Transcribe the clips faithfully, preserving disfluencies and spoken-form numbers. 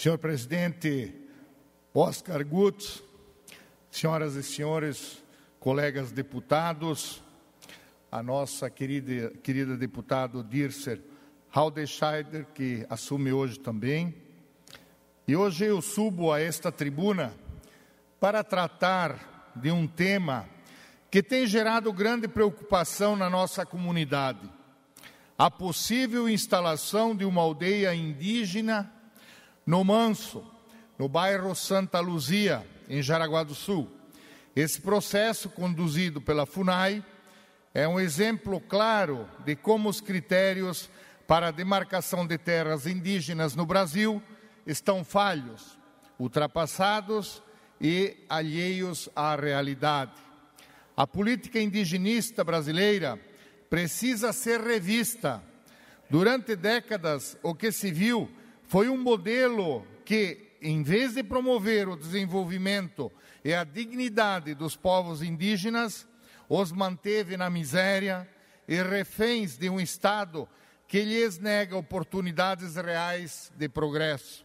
Senhor Presidente Oscar Gutz, senhoras e senhores, colegas deputados, a nossa querida, querida deputada Dircer Haldenscheider, que assume hoje também. E hoje eu subo a esta tribuna para tratar de um tema que tem gerado grande preocupação na nossa comunidade: a possível instalação de uma aldeia indígena no Manso, no bairro Santa Luzia, em Jaraguá do Sul. Esse processo, conduzido pela FUNAI, é um exemplo claro de como os critérios para a demarcação de terras indígenas no Brasil estão falhos, ultrapassados e alheios à realidade. A política indigenista brasileira precisa ser revista. Durante décadas, o que se viu foi um modelo que, em vez de promover o desenvolvimento e a dignidade dos povos indígenas, os manteve na miséria e reféns de um Estado que lhes nega oportunidades reais de progresso.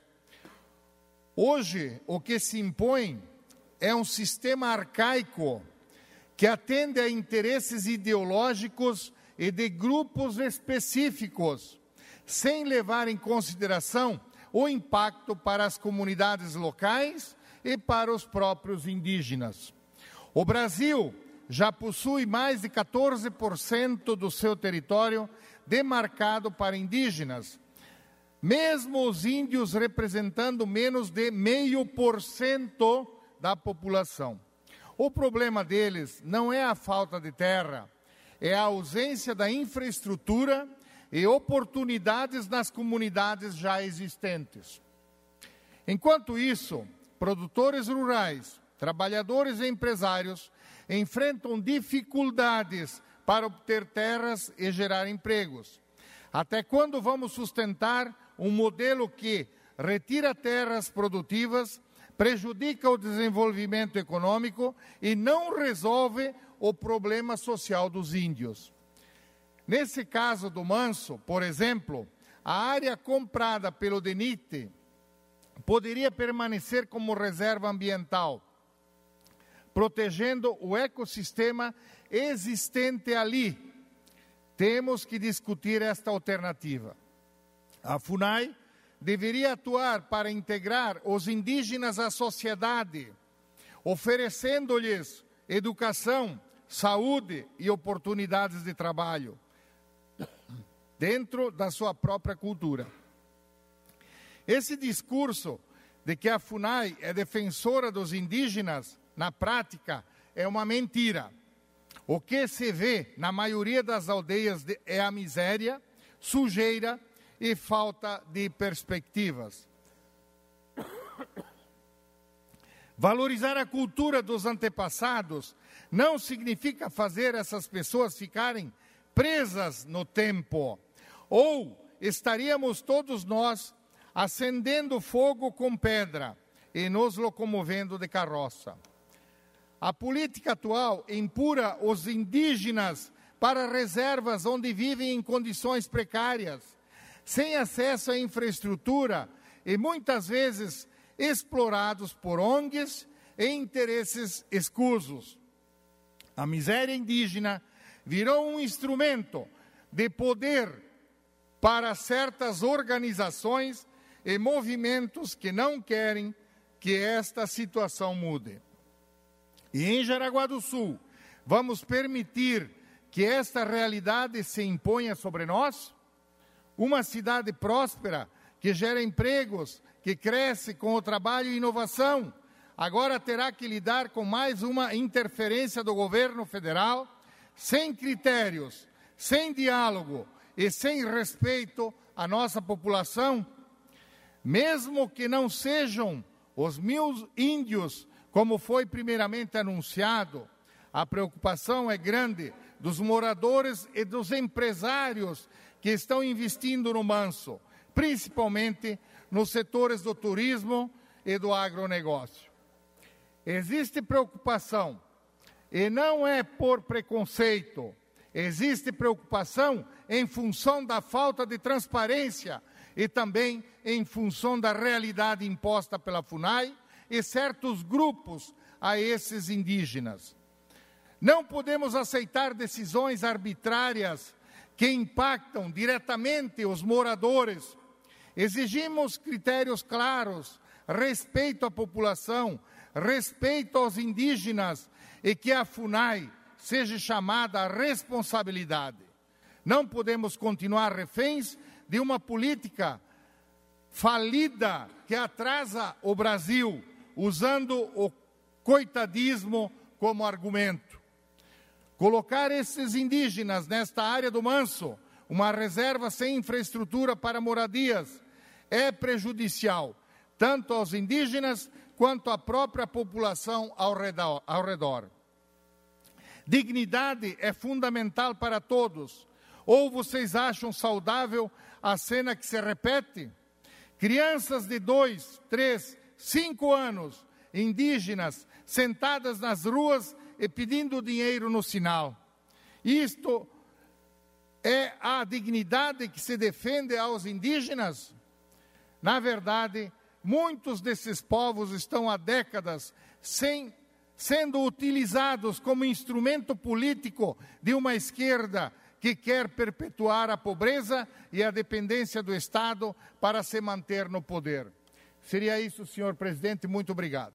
Hoje, o que se impõe é um sistema arcaico que atende a interesses ideológicos e de grupos específicos, sem levar em consideração o impacto para as comunidades locais e para os próprios indígenas. O Brasil já possui mais de quatorze por cento do seu território demarcado para indígenas, mesmo os índios representando menos de meio por cento da população. O problema deles não é a falta de terra, é a ausência da infraestrutura e oportunidades nas comunidades já existentes. Enquanto isso, produtores rurais, trabalhadores e empresários enfrentam dificuldades para obter terras e gerar empregos. Até quando vamos sustentar um modelo que retira terras produtivas, prejudica o desenvolvimento econômico e não resolve o problema social dos índios? Nesse caso do Manso, por exemplo, a área comprada pelo DENIT poderia permanecer como reserva ambiental, protegendo o ecossistema existente ali. Temos que discutir esta alternativa. A FUNAI deveria atuar para integrar os indígenas à sociedade, oferecendo-lhes educação, saúde e oportunidades de trabalho dentro da sua própria cultura. Esse discurso de que a FUNAI é defensora dos indígenas, na prática, é uma mentira. O que se vê na maioria das aldeias de, é a miséria, sujeira e falta de perspectivas. Valorizar a cultura dos antepassados não significa fazer essas pessoas ficarem presas no tempo. Ou estaríamos todos nós acendendo fogo com pedra e nos locomovendo de carroça. A política atual empurra os indígenas para reservas onde vivem em condições precárias, sem acesso à infraestrutura e muitas vezes explorados por O N Gs e interesses escusos. A miséria indígena virou um instrumento de poder para certas organizações e movimentos que não querem que esta situação mude. E em Jaraguá do Sul, vamos permitir que esta realidade se imponha sobre nós? Uma cidade próspera, que gera empregos, que cresce com o trabalho e inovação, agora terá que lidar com mais uma interferência do governo federal, sem critérios, sem diálogo e sem respeito à nossa população? Mesmo que não sejam os mil índios, como foi primeiramente anunciado, a preocupação é grande dos moradores e dos empresários que estão investindo no Manso, principalmente nos setores do turismo e do agronegócio. Existe preocupação, e não é por preconceito, existe preocupação em função da falta de transparência e também em função da realidade imposta pela FUNAI e certos grupos a esses indígenas. Não podemos aceitar decisões arbitrárias que impactam diretamente os moradores. Exigimos critérios claros, respeito à população, respeito aos indígenas e que a FUNAI seja chamada à responsabilidade. Não podemos continuar reféns de uma política falida que atrasa o Brasil, usando o coitadismo como argumento. Colocar esses indígenas nesta área do Manso, uma reserva sem infraestrutura para moradias, é prejudicial, tanto aos indígenas quanto à própria população ao redor. Ao redor. Dignidade é fundamental para todos. Ou vocês acham saudável a cena que se repete? Crianças de dois, três, cinco anos, indígenas, sentadas nas ruas e pedindo dinheiro no sinal. Isto é a dignidade que se defende aos indígenas? Na verdade, muitos desses povos estão há décadas sem, sendo utilizados como instrumento político de uma esquerda que quer perpetuar a pobreza e a dependência do Estado para se manter no poder. Seria isso, senhor presidente. Muito obrigado.